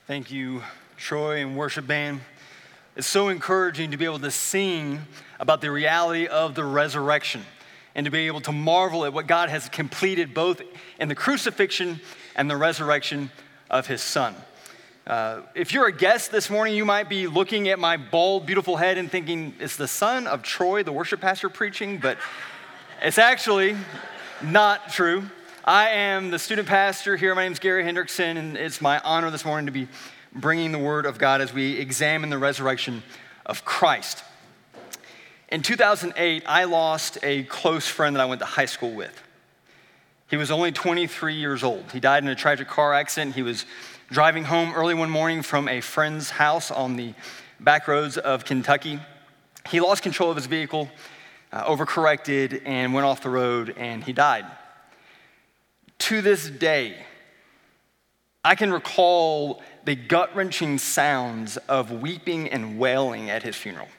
Thank you, Troy and worship band. It's so encouraging to be able to sing about the reality of the resurrection and to be able to marvel at what God has completed both in the crucifixion and the resurrection of his son. If you're a guest this morning, you might be looking at my bald, beautiful head and thinking, it's the son of Troy, the worship pastor, preaching, but it's actually not true. I am the student pastor here. My name is Gary Hendrickson, and it's my honor this morning to be bringing the word of God as we examine the resurrection of Christ. In 2008, I lost a close friend that I went to high school with. He was only 23 years old. He died in a tragic car accident. He was driving home early one morning from a friend's house on the back roads of Kentucky. He lost control of his vehicle, overcorrected, and went off the road, and he died. To this day, I can recall the gut-wrenching sounds of weeping and wailing at his funeral.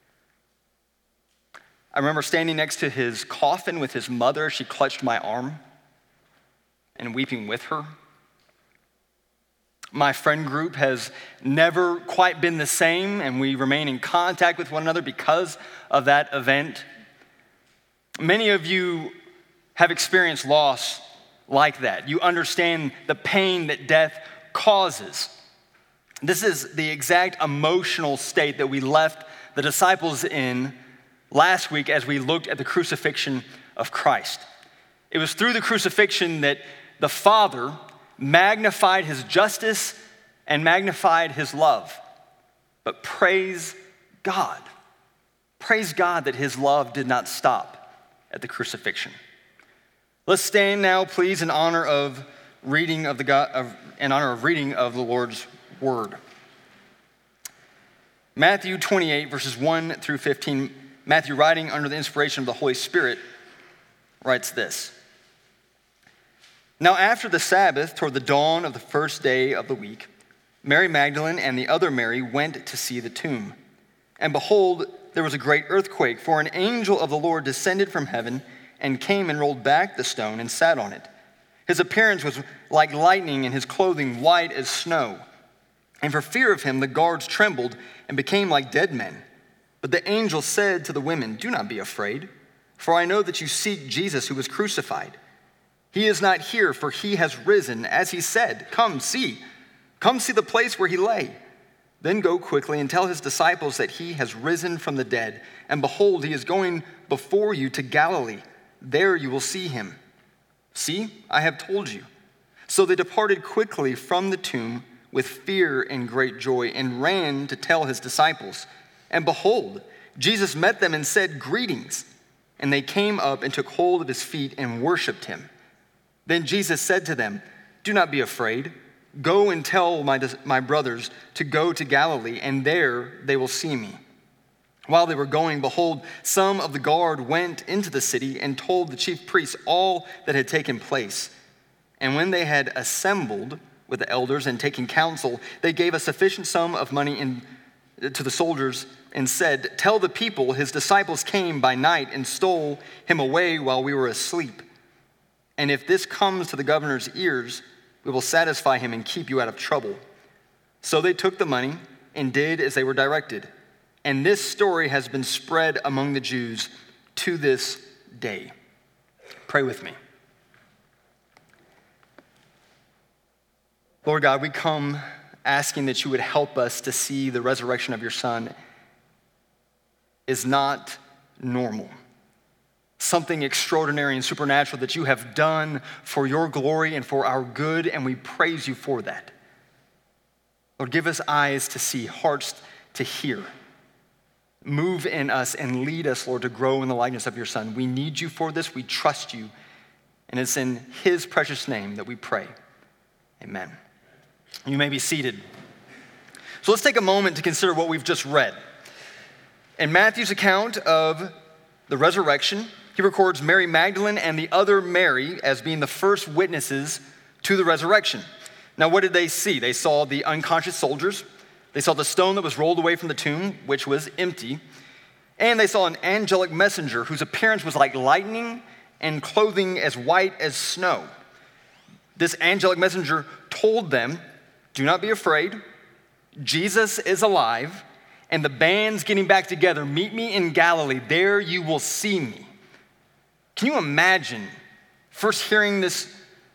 I remember standing next to his coffin with his mother. She clutched my arm and weeping with her. My friend group has never quite been the same, and we remain in contact with one another because of that event. Many of you have experienced loss like that. You understand the pain that death causes. This is the exact emotional state that we left the disciples in last week as we looked at the crucifixion of Christ. It was through the crucifixion that the Father magnified his justice and magnified his love. But praise God that his love did not stop at the crucifixion. Let's stand now, please, in honor of reading of the Lord's word. Matthew 28, verses 1 through 15. Matthew, writing under the inspiration of the Holy Spirit, writes this. Now after the Sabbath, toward the dawn of the first day of the week, Mary Magdalene and the other Mary went to see the tomb. And behold, there was a great earthquake, for an angel of the Lord descended from heaven and came and rolled back the stone and sat on it. His appearance was like lightning and his clothing white as snow. And for fear of him, the guards trembled and became like dead men. But the angel said to the women, "Do not be afraid, for I know that you seek Jesus who was crucified. He is not here, for he has risen, as he said. Come see the place where he lay. Then go quickly and tell his disciples that he has risen from the dead. And behold, he is going before you to Galilee. There you will see him. See, I have told you." So they departed quickly from the tomb with fear and great joy and ran to tell his disciples. And behold, Jesus met them and said, "Greetings." And they came up and took hold of his feet and worshiped him. Then Jesus said to them, "Do not be afraid. Go and tell my brothers to go to Galilee, and there they will see me." While they were going, behold, some of the guard went into the city and told the chief priests all that had taken place. And when they had assembled with the elders and taken counsel, they gave a sufficient sum of money to the soldiers and said, "Tell the people his disciples came by night and stole him away while we were asleep. And if this comes to the governor's ears, we will satisfy him and keep you out of trouble." So they took the money and did as they were directed. And this story has been spread among the Jews to this day. Pray with me. Lord God, we come asking that you would help us to see the resurrection of your Son is not normal. Something extraordinary and supernatural that you have done for your glory and for our good, and we praise you for that. Lord, give us eyes to see, hearts to hear. Move in us and lead us, Lord, to grow in the likeness of your Son. We need you for this. We trust you. And it's in his precious name that we pray. Amen. You may be seated. So let's take a moment to consider what we've just read. In Matthew's account of the resurrection, he records Mary Magdalene and the other Mary as being the first witnesses to the resurrection. Now, what did they see? They saw the unconscious soldiers. They saw the stone that was rolled away from the tomb, which was empty. And they saw an angelic messenger whose appearance was like lightning and clothing as white as snow. This angelic messenger told them Do not be afraid. Jesus is alive, and the band's getting back together. Meet me in Galilee. There you will see me. Can you imagine first hearing this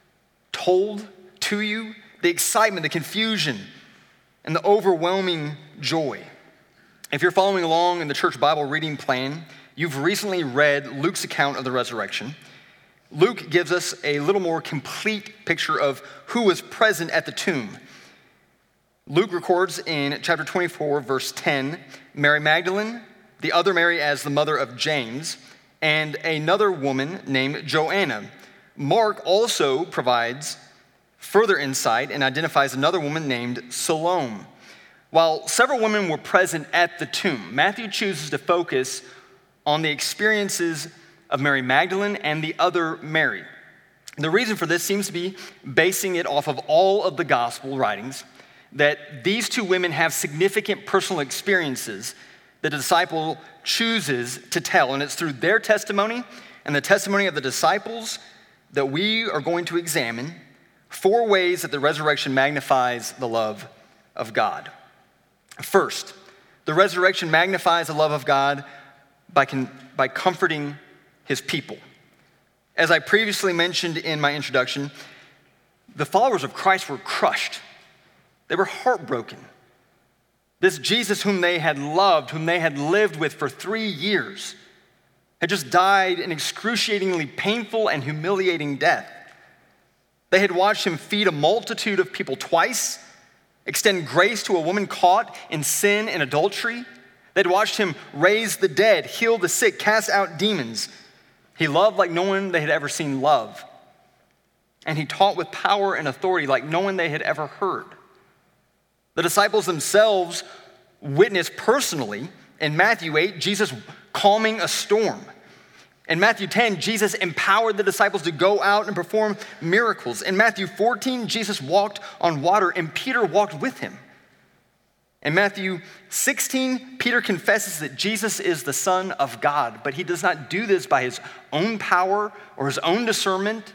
told to you? The excitement, the confusion, and the overwhelming joy. If you're following along in the church Bible reading plan, you've recently read Luke's account of the resurrection. Luke gives us a little more complete picture of who was present at the tomb. Luke records in chapter 24, verse 10, Mary Magdalene, the other Mary as the mother of James, and another woman named Joanna. Mark also provides further insight and identifies another woman named Salome. While several women were present at the tomb, Matthew chooses to focus on the experiences of Mary Magdalene and the other Mary. The reason for this seems to be basing it off of all of the gospel writings, that these two women have significant personal experiences that the disciple chooses to tell. And it's through their testimony and the testimony of the disciples that we are going to examine 4 ways that the resurrection magnifies the love of God. First, the resurrection magnifies the love of God by comforting his people. As I previously mentioned in my introduction, the followers of Christ were crushed. They were heartbroken. This Jesus whom they had loved, whom they had lived with for 3 years, had just died an excruciatingly painful and humiliating death. They had watched him feed a multitude of people twice, extend grace to a woman caught in sin and adultery. They'd watched him raise the dead, heal the sick, cast out demons. He loved like no one they had ever seen love. And he taught with power and authority like no one they had ever heard. The disciples themselves witnessed personally in Matthew 8, Jesus calming a storm. In Matthew 10, Jesus empowered the disciples to go out and perform miracles. In Matthew 14, Jesus walked on water and Peter walked with him. In Matthew 16, Peter confesses that Jesus is the Son of God, but he does not do this by his own power or his own discernment.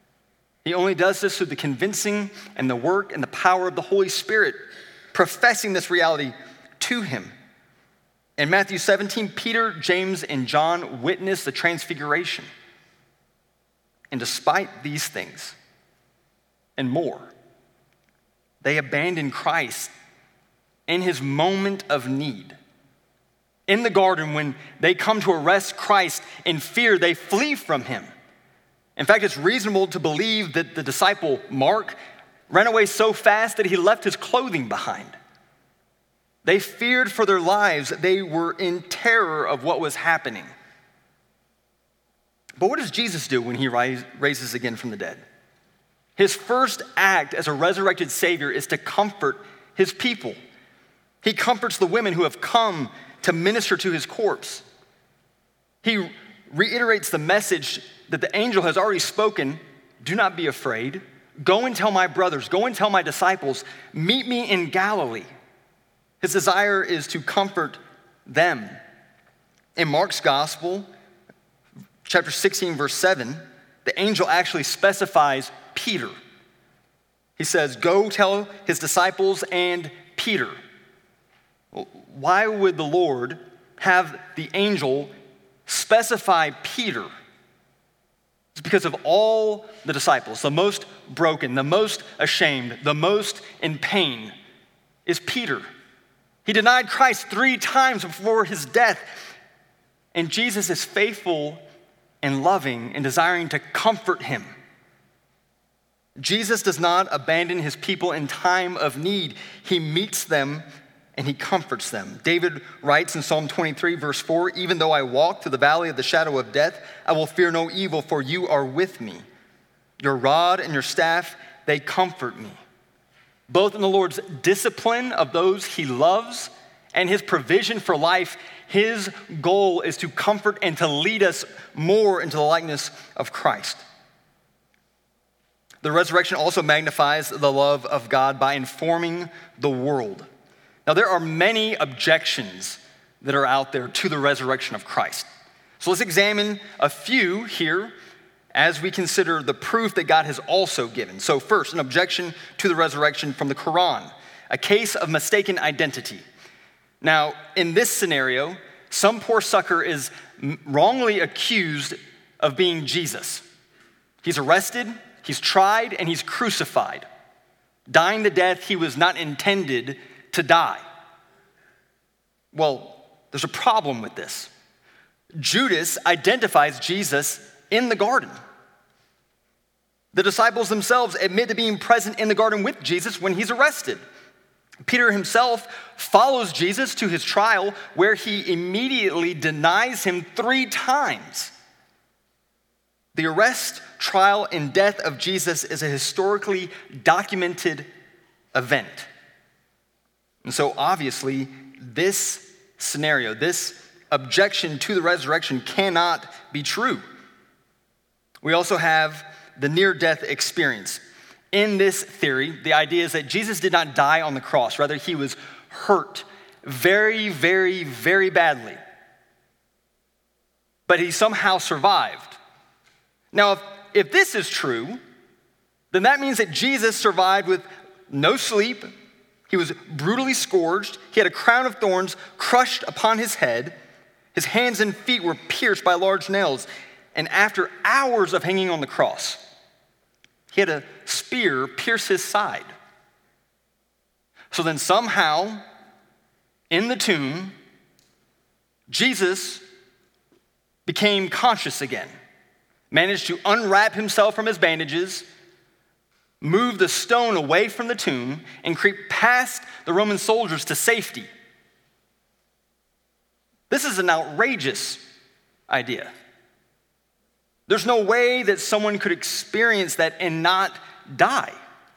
He only does this through the convincing and the work and the power of the Holy Spirit, professing this reality to him. In Matthew 17, Peter, James, and John witnessed the transfiguration. And despite these things and more, they abandoned Christ in his moment of need. In the garden, when they come to arrest Christ in fear, they flee from him. In fact, it's reasonable to believe that the disciple Mark ran away so fast that he left his clothing behind. They feared for their lives. They were in terror of what was happening. But what does Jesus do when he raises again from the dead? His first act as a resurrected Savior is to comfort his people. He comforts the women who have come to minister to his corpse. He reiterates the message that the angel has already spoken. Do not be afraid. Go and tell my brothers, go and tell my disciples, meet me in Galilee. His desire is to comfort them. In Mark's gospel, chapter 16, verse 7, the angel actually specifies Peter. He says, go tell his disciples and Peter. Why would the Lord have the angel specify Peter? It's because of all the disciples, the most broken, the most ashamed, the most in pain is Peter. He denied Christ 3 times before his death. And Jesus is faithful and loving and desiring to comfort him. Jesus does not abandon his people in time of need. He meets them and he comforts them. David writes in Psalm 23, verse 4, even though I walk through the valley of the shadow of death, I will fear no evil, for you are with me. Your rod and your staff, they comfort me. Both in the Lord's discipline of those he loves and his provision for life, his goal is to comfort and to lead us more into the likeness of Christ. The resurrection also magnifies the love of God by informing the world. Now, there are many objections that are out there to the resurrection of Christ. So let's examine a few here as we consider the proof that God has also given. So first, an objection to the resurrection from the Quran, a case of mistaken identity. Now, in this scenario, some poor sucker is wrongly accused of being Jesus. He's arrested, he's tried, and he's crucified, dying the death he was not intended to die. Well, there's a problem with this. Judas identifies Jesus in the garden. The disciples themselves admit to being present in the garden with Jesus when he's arrested. Peter himself follows Jesus to his trial, where he immediately denies him 3 times. The arrest, trial, and death of Jesus is a historically documented event. And so obviously, this scenario, this objection to the resurrection cannot be true. We also have the near-death experience. In this theory, the idea is that Jesus did not die on the cross. Rather, he was hurt very, very, very badly. But he somehow survived. Now, if this is true, then that means that Jesus survived with no sleep. He was brutally scourged. He had a crown of thorns crushed upon his head. His hands and feet were pierced by large nails. And after hours of hanging on the cross, he had a spear pierce his side. So then somehow, in the tomb, Jesus became conscious again, managed to unwrap himself from his bandages, move the stone away from the tomb, and creep past the Roman soldiers to safety. This is an outrageous idea. There's no way that someone could experience that and not die.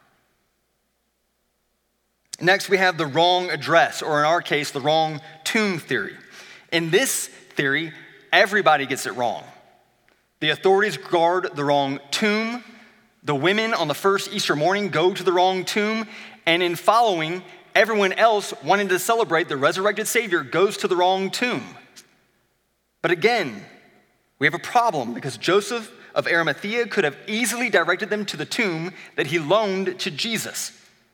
Next, we have the wrong address, or in our case, the wrong tomb theory. In this theory, everybody gets it wrong. The authorities guard the wrong tomb. The women on the first Easter morning go to the wrong tomb. And in following, everyone else wanting to celebrate the resurrected Savior goes to the wrong tomb. But again, we have a problem because Joseph of Arimathea could have easily directed them to the tomb that he loaned to Jesus.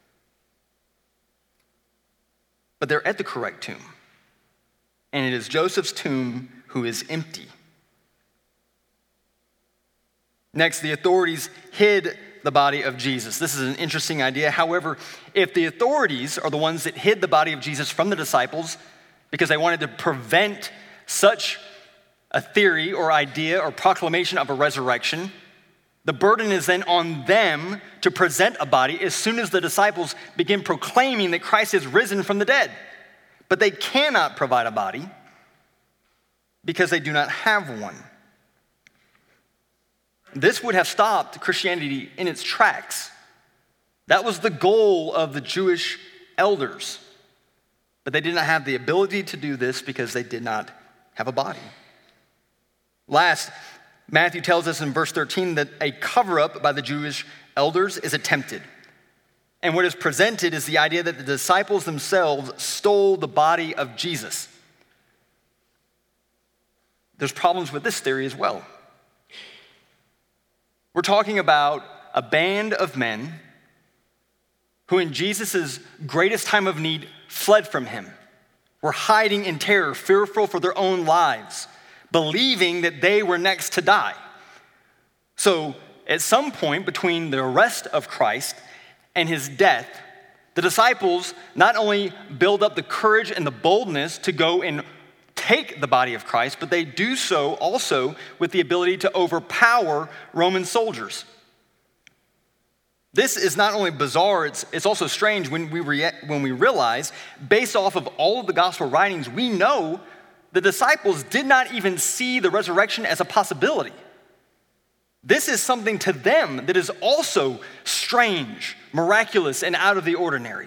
But they're at the correct tomb. And it is Joseph's tomb who is empty. Next, the authorities hid the body of Jesus. This is an interesting idea. However, if the authorities are the ones that hid the body of Jesus from the disciples because they wanted to prevent such a theory or idea or proclamation of a resurrection, the burden is then on them to present a body as soon as the disciples begin proclaiming that Christ is risen from the dead. But they cannot provide a body because they do not have one. This would have stopped Christianity in its tracks. That was the goal of the Jewish elders. But they did not have the ability to do this because they did not have a body. Last, Matthew tells us in verse 13 that a cover-up by the Jewish elders is attempted. And what is presented is the idea that the disciples themselves stole the body of Jesus. There's problems with this theory as well. We're talking about a band of men who in Jesus' greatest time of need fled from him, were hiding in terror, fearful for their own lives, believing that they were next to die. So at some point between the arrest of Christ and his death, the disciples not only build up the courage and the boldness to go and take the body of Christ, but they do so also with the ability to overpower Roman soldiers. This is not only bizarre, it's also strange when we realize, based off of all of the gospel writings, we know the disciples did not even see the resurrection as a possibility. This is something to them that is also strange, miraculous, and out of the ordinary.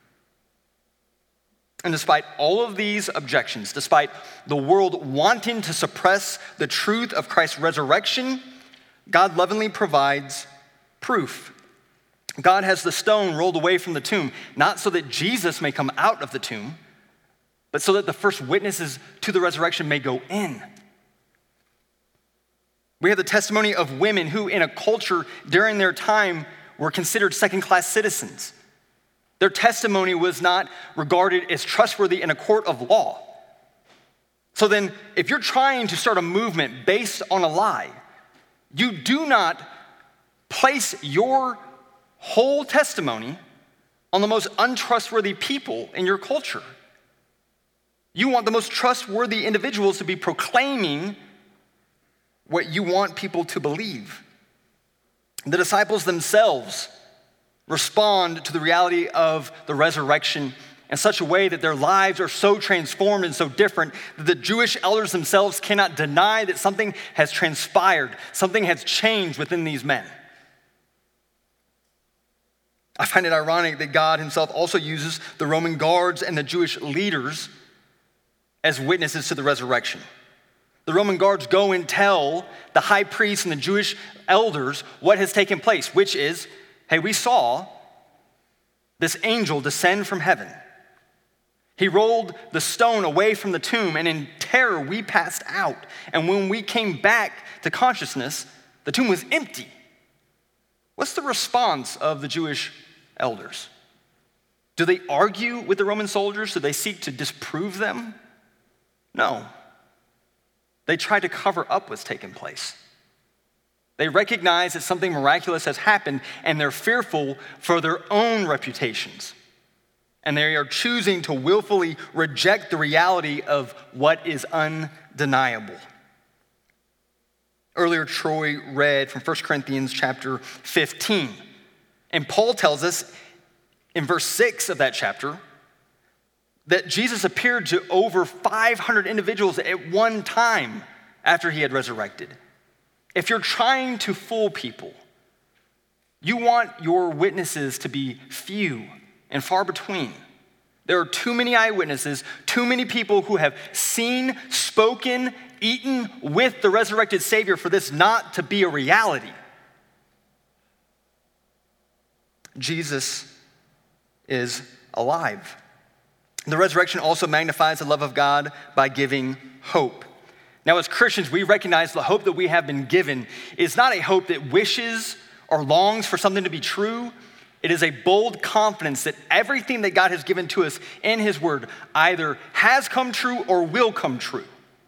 And despite all of these objections, despite the world wanting to suppress the truth of Christ's resurrection, God lovingly provides proof. God has the stone rolled away from the tomb, not so that Jesus may come out of the tomb, but so that the first witnesses to the resurrection may go in. We have the testimony of women who, in a culture during their time, were considered second-class citizens. Their testimony was not regarded as trustworthy in a court of law. So then, if you're trying to start a movement based on a lie, you do not place your whole testimony on the most untrustworthy people in your culture. You want the most trustworthy individuals to be proclaiming what you want people to believe. The disciples themselves respond to the reality of the resurrection in such a way that their lives are so transformed and so different that the Jewish elders themselves cannot deny that something has transpired, something has changed within these men. I find it ironic that God himself also uses the Roman guards and the Jewish leaders as witnesses to the resurrection. The Roman guards go and tell the high priest and the Jewish elders what has taken place, which is, hey, we saw this angel descend from heaven. He rolled the stone away from the tomb, and in terror we passed out. And when we came back to consciousness, the tomb was empty. What's the response of the Jewish elders? Do they argue with the Roman soldiers? Do they seek to disprove them? No. They try to cover up what's taken place. They recognize that something miraculous has happened, and they're fearful for their own reputations. And they are choosing to willfully reject the reality of what is undeniable. Earlier, Troy read from 1 Corinthians chapter 15. And Paul tells us in verse 6 of that chapter that Jesus appeared to over 500 individuals at one time after he had resurrected. If you're trying to fool people, you want your witnesses to be few and far between. There are too many eyewitnesses, too many people who have seen, spoken, eaten with the resurrected Savior for this not to be a reality. Jesus is alive. The resurrection also magnifies the love of God by giving hope. Now, as Christians, we recognize the hope that we have been given is not a hope that wishes or longs for something to be true. It is a bold confidence that everything that God has given to us in his word either has come true or will come true.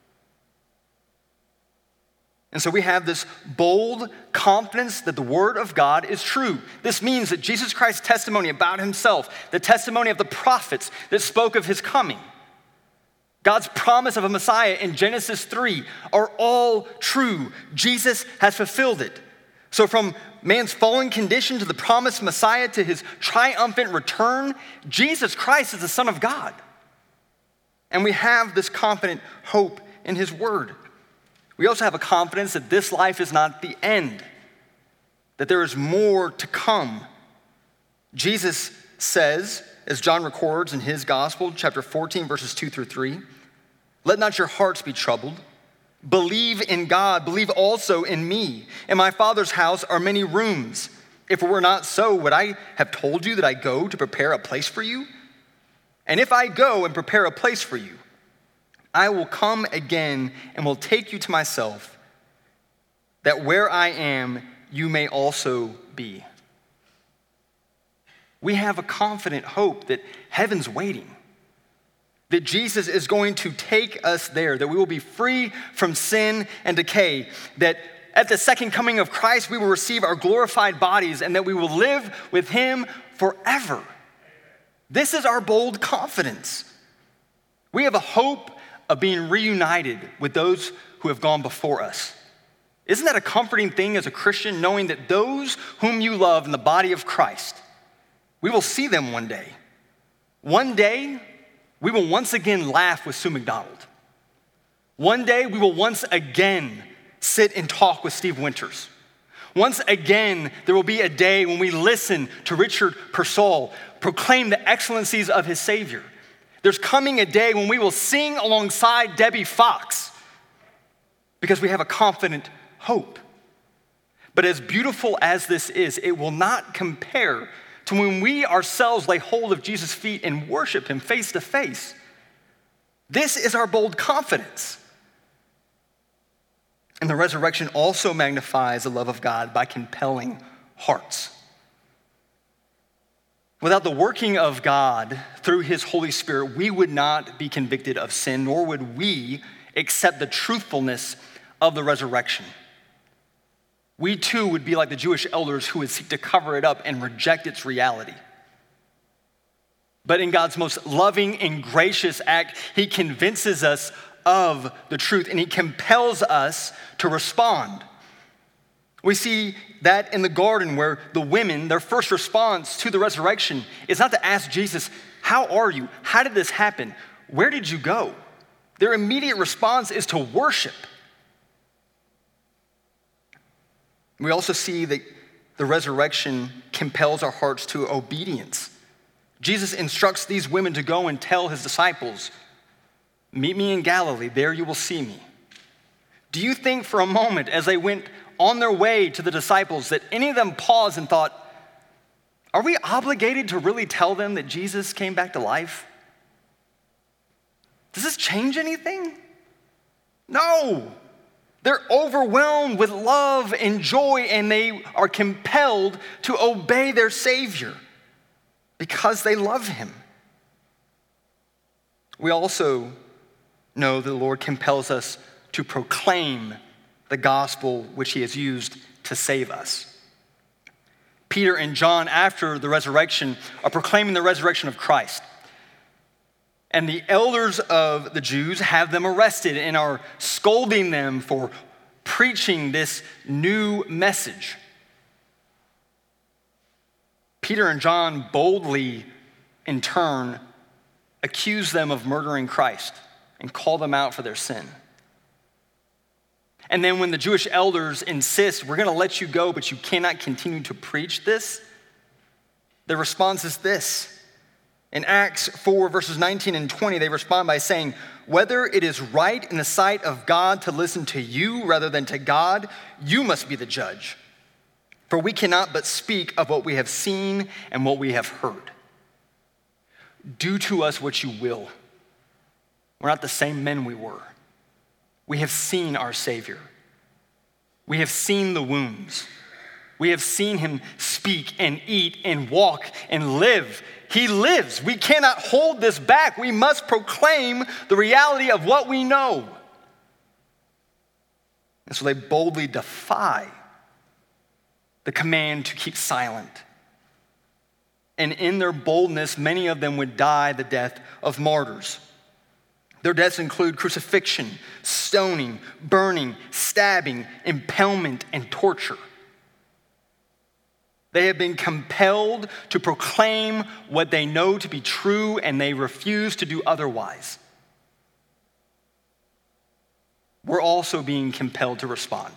And so we have this bold confidence that the word of God is true. This means that Jesus Christ's testimony about himself, the testimony of the prophets that spoke of his coming, God's promise of a Messiah in Genesis 3 are all true. Jesus has fulfilled it. So from man's fallen condition to the promised Messiah to his triumphant return, Jesus Christ is the Son of God. And we have this confident hope in his word. We also have a confidence that this life is not the end, that there is more to come. Jesus says, as John records in his gospel, chapter 14, verses 2-3, "Let not your hearts be troubled. Believe in God, believe also in me. In my Father's house are many rooms. If it were not so, would I have told you that I go to prepare a place for you? And if I go and prepare a place for you, I will come again and will take you to myself, that where I am, you may also be." We have a confident hope that heaven's waiting, that Jesus is going to take us there, that we will be free from sin and decay, that at the second coming of Christ, we will receive our glorified bodies and that we will live with him forever. This is our bold confidence. We have a hope of being reunited with those who have gone before us. Isn't that a comforting thing as a Christian, knowing that those whom you love in the body of Christ, we will see them one day. One day, we will once again laugh with Sue McDonald. One day, we will once again sit and talk with Steve Winters. Once again, there will be a day when we listen to Richard Purcell proclaim the excellencies of his Savior. There's coming a day when we will sing alongside Debbie Fox because we have a confident hope. But as beautiful as this is, it will not compare to when we ourselves lay hold of Jesus' feet and worship him face to face. This is our bold confidence. And the resurrection also magnifies the love of God by compelling hearts. Without the working of God through his Holy Spirit, we would not be convicted of sin, nor would we accept the truthfulness of the resurrection. We too would be like the Jewish elders who would seek to cover it up and reject its reality. But in God's most loving and gracious act, he convinces us of the truth and he compels us to respond. We see that in the garden where the women, their first response to the resurrection is not to ask Jesus, how are you? How did this happen? Where did you go? Their immediate response is to worship. We also see that the resurrection compels our hearts to obedience. Jesus instructs these women to go and tell his disciples, meet me in Galilee, there you will see me. Do you think for a moment as they went on their way to the disciples that any of them paused and thought, are we obligated to really tell them that Jesus came back to life? Does this change anything? No. They're overwhelmed with love and joy, and they are compelled to obey their Savior because they love him. We also know that the Lord compels us to proclaim the gospel which he has used to save us. Peter and John, after the resurrection, are proclaiming the resurrection of Christ. And the elders of the Jews have them arrested and are scolding them for preaching this new message. Peter and John boldly, in turn, accuse them of murdering Christ and call them out for their sin. And then when the Jewish elders insist, we're going to let you go, but you cannot continue to preach this, the response is this. In Acts 4, verses 19 and 20, they respond by saying, whether it is right in the sight of God to listen to you rather than to God, you must be the judge. For we cannot but speak of what we have seen and what we have heard. Do to us what you will. We're not the same men we were. We have seen our Savior. We have seen the wounds. We have seen him speak and eat and walk and live. He lives. We cannot hold this back. We must proclaim the reality of what we know. And so they boldly defy the command to keep silent. And in their boldness, many of them would die the death of martyrs. Their deaths include crucifixion, stoning, burning, stabbing, impalement, and torture. They have been compelled to proclaim what they know to be true, and they refuse to do otherwise. We're also being compelled to respond.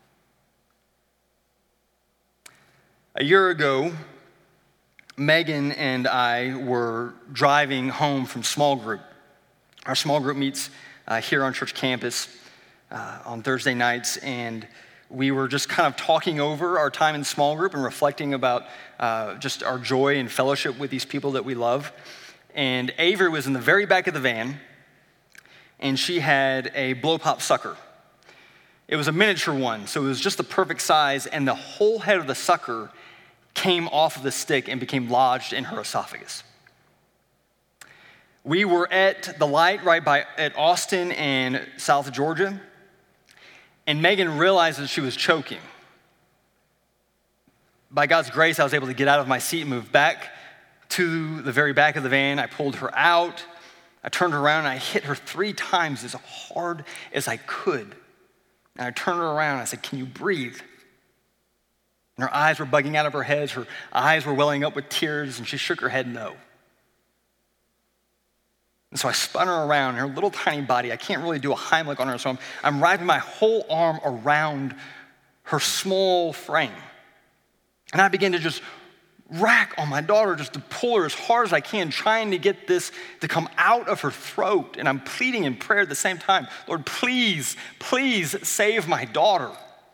A year ago, Megan and I were driving home from small group. Our small group meets here on church campus on Thursday nights, and we were just kind of talking over our time in small group and reflecting about just our joy and fellowship with these people that we love. And Avery was in the very back of the van, and she had a blow-pop sucker. It was a miniature one, so it was just the perfect size, and the whole head of the sucker came off of the stick and became lodged in her esophagus. We were at the light at Austin and South Georgia, and Megan realized that she was choking. By God's grace, I was able to get out of my seat and move back to the very back of the van. I pulled her out. I turned her around and I hit her 3 times as hard as I could. And I turned her around and I said, "Can you breathe?" And her eyes were bugging out of her head. Her eyes were welling up with tears, and she shook her head no. And so I spun her around, and her little tiny body, I can't really do a Heimlich on her, so I'm wrapping my whole arm around her small frame. And I began to just rack on my daughter just to pull her as hard as I can, trying to get this to come out of her throat. And I'm pleading in prayer at the same time, "Lord, please, please save my daughter."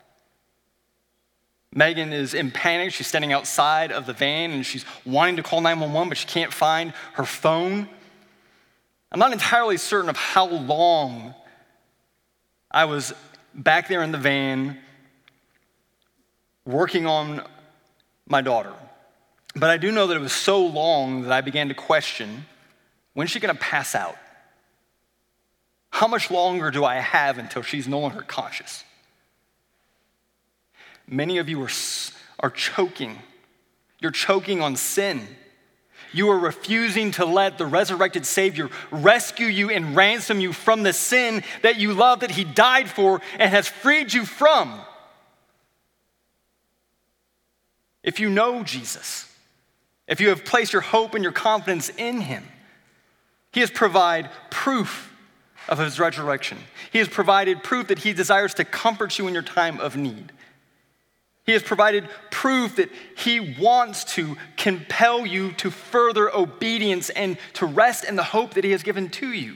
Megan is in panic. She's standing outside of the van, and she's wanting to call 911, but she can't find her phone. I'm not entirely certain of how long I was back there in the van working on my daughter. But I do know that it was so long that I began to question, when's she going to pass out? How much longer do I have until she's no longer conscious? Many of you are choking. You're choking on sin. You are refusing to let the resurrected Savior rescue you and ransom you from the sin that you love, that he died for and has freed you from. If you know Jesus, if you have placed your hope and your confidence in him, he has provided proof of his resurrection. He has provided proof that he desires to comfort you in your time of need. He has provided proof that he wants to compel you to further obedience and to rest in the hope that he has given to you.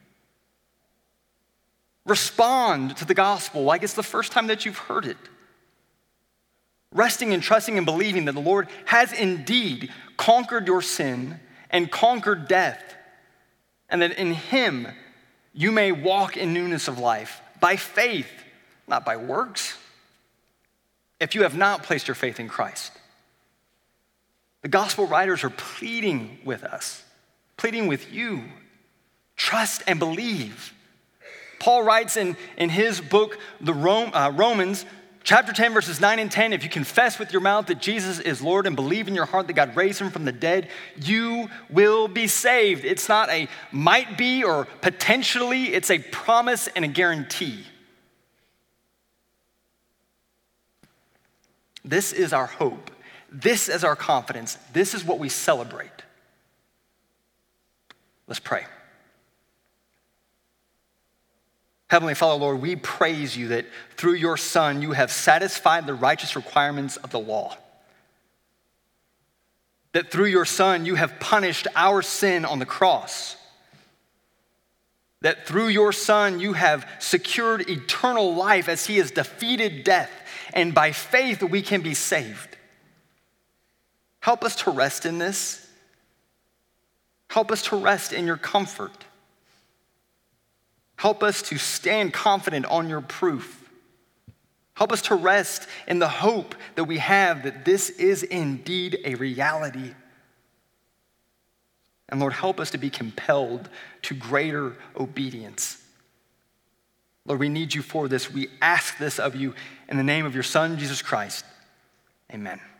Respond to the gospel like it's the first time that you've heard it. Resting and trusting and believing that the Lord has indeed conquered your sin and conquered death, and that in him you may walk in newness of life by faith, not by works. If you have not placed your faith in Christ, the gospel writers are pleading with us, pleading with you, trust and believe. Paul writes in his book, Romans, chapter 10, verses 9 and 10, if you confess with your mouth that Jesus is Lord and believe in your heart that God raised him from the dead, you will be saved. It's not a might be or potentially, it's a promise and a guarantee. This is our hope. This is our confidence. This is what we celebrate. Let's pray. Heavenly Father, Lord, we praise you that through your Son, you have satisfied the righteous requirements of the law. That through your Son, you have punished our sin on the cross. That through your Son, you have secured eternal life as he has defeated death, and by faith we can be saved. Help us to rest in this. Help us to rest in your comfort. Help us to stand confident on your proof. Help us to rest in the hope that we have that this is indeed a reality. And Lord, help us to be compelled to greater obedience. Lord, we need you for this. We ask this of you in the name of your Son, Jesus Christ. Amen.